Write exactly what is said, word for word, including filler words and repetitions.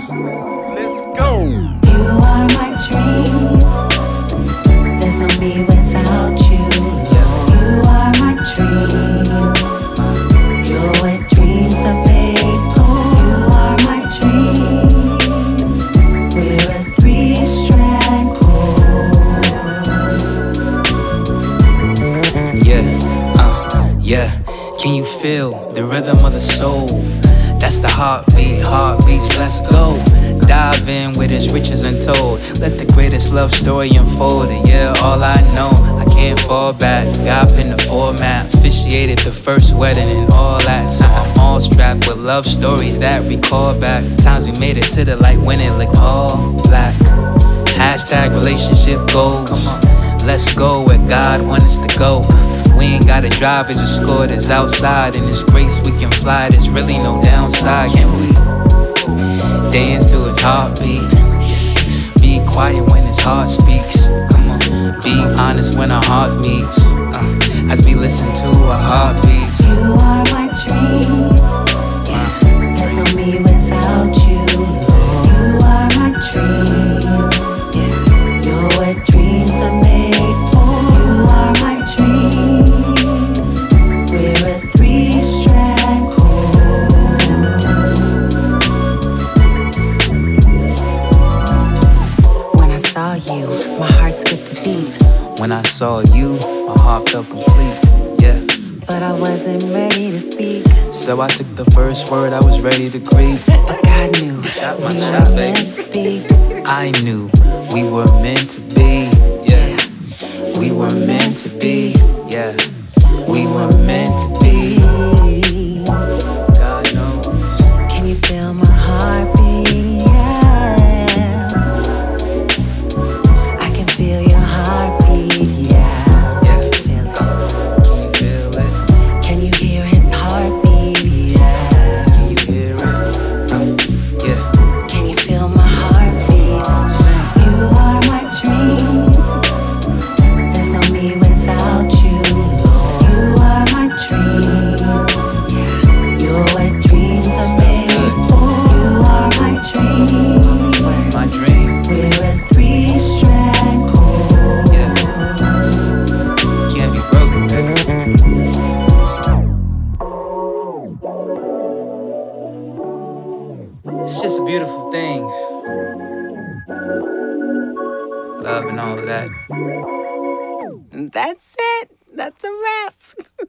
Let's go. You are my dream. There's no me without you. You are my dream. You're what dreams are made for. You are my dream. We're a three-strand chord. Yeah, uh, yeah. Can you feel the rhythm of the soul? That's the heartbeat, heartbeats, let's go. Dive in with its riches untold. Let the greatest love story unfold. And yeah, all I know, I can't fall back. God pinned the format, officiated the first wedding and all that. So I'm all strapped with love stories that recall back times we made it to the light when it looked all black. Hashtag relationship goals. Let's go where God wants us to go. We ain't gotta drive, his escort is outside. In His grace we can fly, there's really no downside. Can we dance to His heartbeat? Be quiet when His heart speaks. Come on, be honest when our heart meets. uh, As we listen to our heartbeats. You are my dream. Yeah. There's no me without you. You are my dream. Yeah. You're what dreams are made for. You are my dream. We're a three-strand chord. When I saw you, my heart skipped a beat. When I saw you, my heart felt complete. Yeah. But I wasn't ready to speak. So I took the first word I was ready to greet. But God knew Shot my we shot, were baby. meant to be. I knew we were meant to be. Yeah. We were meant to be. Yeah. We were meant to be. God knows. Can you feel my heartbeat? Yeah. I can feel your heartbeat. Yeah. Yeah. Feel it. Can you feel it? Can you hear his heartbeat? Yeah. Can you hear it? Um, yeah. Can you feel my heartbeat? Sing. You are my dream. There's no me without you. You are my dream. Yeah. You're what dreams are made for. You are my dream. My dream. We're a three-strand chord. Yeah. Can't be broken, baby. It's just a beautiful thing. Love and all of that. That's it. That's a wrap.